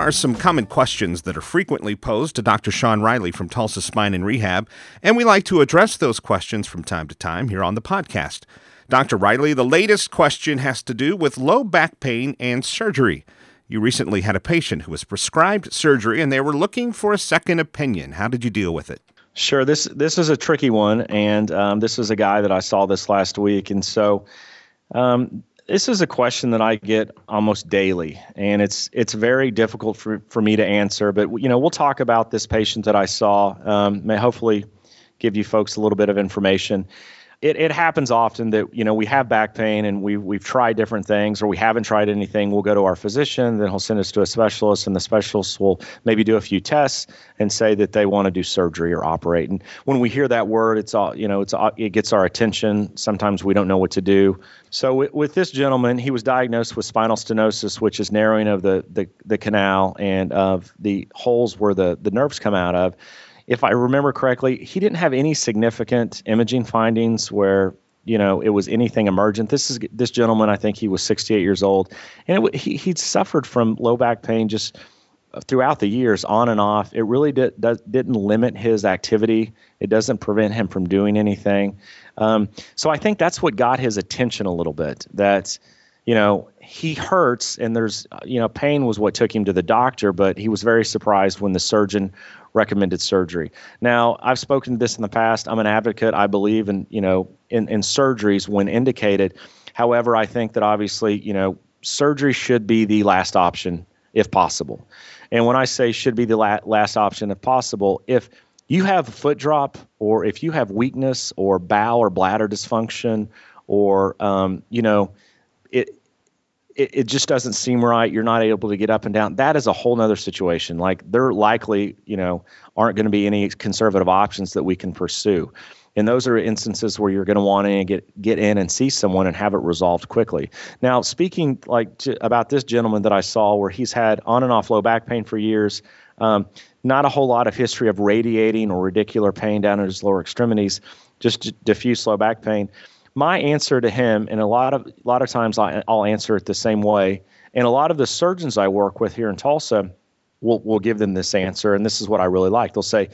are some common questions that are frequently posed to Dr. Sean Riley from Tulsa Spine and Rehab, and we like to address those questions from time to time here on the podcast. Dr. Riley, the latest question has to do with low back pain and surgery. You recently had a patient who was prescribed surgery, and they were looking for a second opinion. How did you deal with it? Sure. This is a tricky one, and this is a guy that I saw this last week, and so this is a question that I get almost daily, and it's very difficult for me to answer. But we'll talk about this patient that I saw. May hopefully give you folks a little bit of information. It happens often that we have back pain and we've tried different things, or we haven't tried anything. We'll go to our physician, then he'll send us to a specialist, and the specialist will maybe do a few tests and say that they want to do surgery or operate. And when we hear that word, it gets our attention. Sometimes we don't know what to do. So with this gentleman, he was diagnosed with spinal stenosis, which is narrowing of the canal and of the holes where the nerves come out of. If I remember correctly, he didn't have any significant imaging findings where, it was anything emergent. This gentleman, I think he was 68 years old, and he'd suffered from low back pain just throughout the years, on and off. It really didn't limit his activity. It doesn't prevent him from doing anything. So I think that's what got his attention a little bit, that he hurts, and there's, pain was what took him to the doctor, but he was very surprised when the surgeon recommended surgery. Now, I've spoken to this in the past. I'm an advocate. I believe in surgeries when indicated. However, I think that obviously, surgery should be the last option if possible. And when I say should be the last option if possible, if you have a foot drop, or if you have weakness or bowel or bladder dysfunction, or, it just doesn't seem right, you're not able to get up and down, that is a whole nother situation. Like, there likely, aren't going to be any conservative options that we can pursue. And those are instances where you're going to want to get in and see someone and have it resolved quickly. Now, speaking about this gentleman that I saw, where he's had on and off low back pain for years, not a whole lot of history of radiating or radicular pain down in his lower extremities, just diffuse low back pain. My answer to him, and a lot of times I'll answer it the same way, and a lot of the surgeons I work with here in Tulsa will give them this answer, and this is what I really like. They'll say,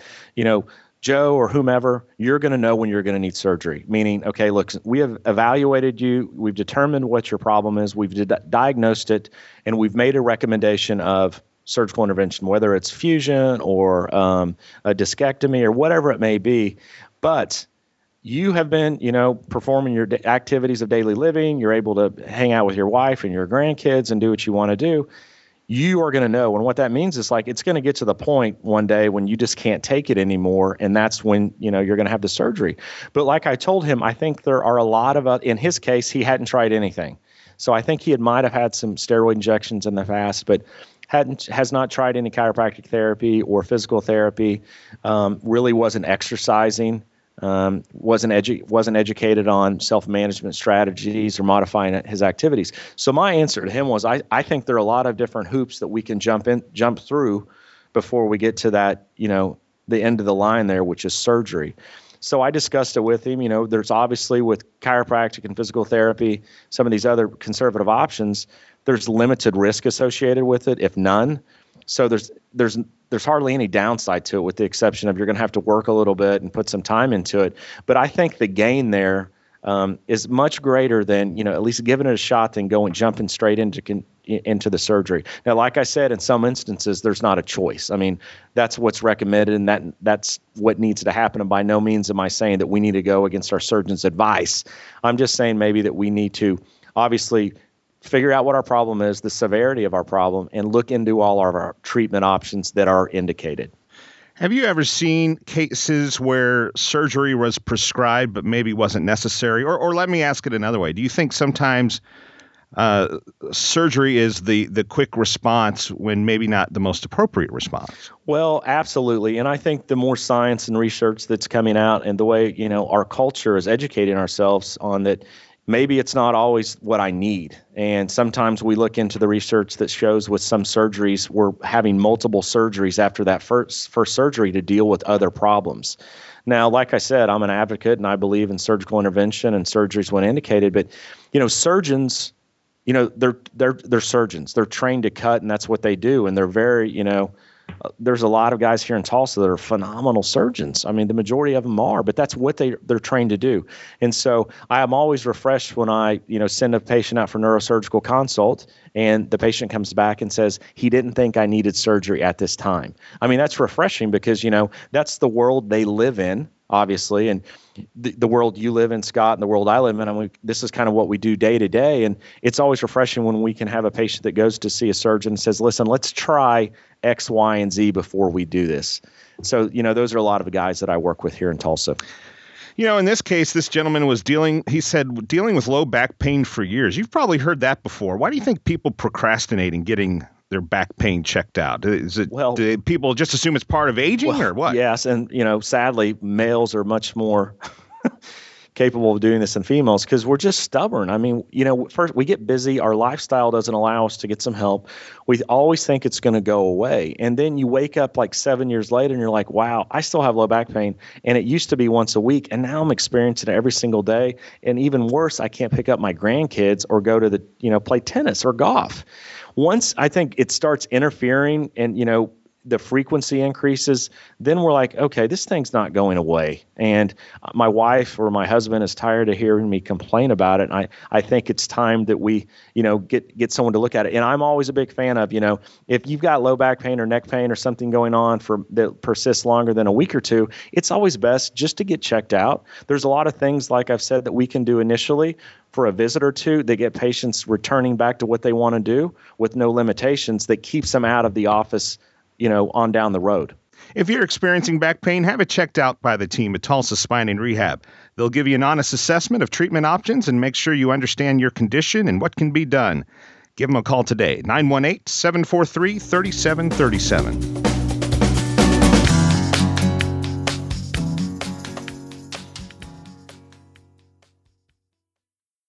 Joe or whomever, you're going to know when you're going to need surgery. Meaning, okay, look, we have evaluated you, we've determined what your problem is, we've diagnosed it, and we've made a recommendation of surgical intervention, whether it's fusion or a discectomy or whatever it may be. But you have been, performing your activities of daily living. You're able to hang out with your wife and your grandkids and do what you want to do. You are going to know. And what that means is, it's going to get to the point one day when you just can't take it anymore. And that's when, you're going to have the surgery. But like I told him, I think there are a lot of, in his case, he hadn't tried anything. So I think he might have had some steroid injections in the past, but has not tried any chiropractic therapy or physical therapy, really wasn't exercising. Wasn't educated on self-management strategies or modifying his activities. So my answer to him was, I think there are a lot of different hoops that we can jump through before we get to that, the end of the line there, which is surgery. So I discussed it with him. There's obviously, with chiropractic and physical therapy, some of these other conservative options, there's limited risk associated with it, if none. So there's hardly any downside to it, with the exception of you're going to have to work a little bit and put some time into it. But I think the gain there is much greater than, at least giving it a shot than jumping straight into the surgery. Now, like I said, in some instances, there's not a choice. I mean, that's what's recommended, and that's what needs to happen. And by no means am I saying that we need to go against our surgeon's advice. I'm just saying maybe that we need to obviously figure out what our problem is, the severity of our problem, and look into all of our treatment options that are indicated. Have you ever seen cases where surgery was prescribed but maybe wasn't necessary? Or let me ask it another way. Do you think sometimes surgery is the quick response when maybe not the most appropriate response? Well, absolutely. And I think the more science and research that's coming out, and the way, our culture is educating ourselves on that, maybe it's not always what I need. And sometimes we look into the research that shows with some surgeries, we're having multiple surgeries after that first surgery to deal with other problems. Now, like I said, I'm an advocate and I believe in surgical intervention and surgeries when indicated, but, surgeons they're surgeons. They're trained to cut, and that's what they do. And they're very, there's a lot of guys here in Tulsa that are phenomenal surgeons. I mean, the majority of them are, but that's what they're trained to do. And so I am always refreshed when I, send a patient out for neurosurgical consult and the patient comes back and says, he didn't think I needed surgery at this time. I mean, that's refreshing because, that's the world they live in, obviously. And the world you live in, Scott, and the world I live in, this is kind of what we do day to day. And it's always refreshing when we can have a patient that goes to see a surgeon and says, listen, let's try X, Y, and Z before we do this. So, those are a lot of the guys that I work with here in Tulsa. In this case, this gentleman was dealing with low back pain for years. You've probably heard that before. Why do you think people procrastinate in getting their back pain checked out? Is it, do people just assume it's part of aging or what? Yes. And, sadly, males are much more capable of doing this than females because we're just stubborn. I mean, first we get busy. Our lifestyle doesn't allow us to get some help. We always think it's going to go away. And then you wake up like 7 years later and you're like, wow, I still have low back pain. And it used to be once a week. And now I'm experiencing it every single day. And even worse, I can't pick up my grandkids or go to play tennis or golf. Once I think it starts interfering and, the frequency increases, then we're like, okay, this thing's not going away. And my wife or my husband is tired of hearing me complain about it. And I think it's time that we, get someone to look at it. And I'm always a big fan of, if you've got low back pain or neck pain or something going on that persists longer than a week or two, it's always best just to get checked out. There's a lot of things, like I've said, that we can do initially for a visit or two that get patients returning back to what they want to do with no limitations that keeps them out of the office on down the road. If you're experiencing back pain, have it checked out by the team at Tulsa Spine and Rehab. They'll give you an honest assessment of treatment options and make sure you understand your condition and what can be done. Give them a call today, 918-743-3737.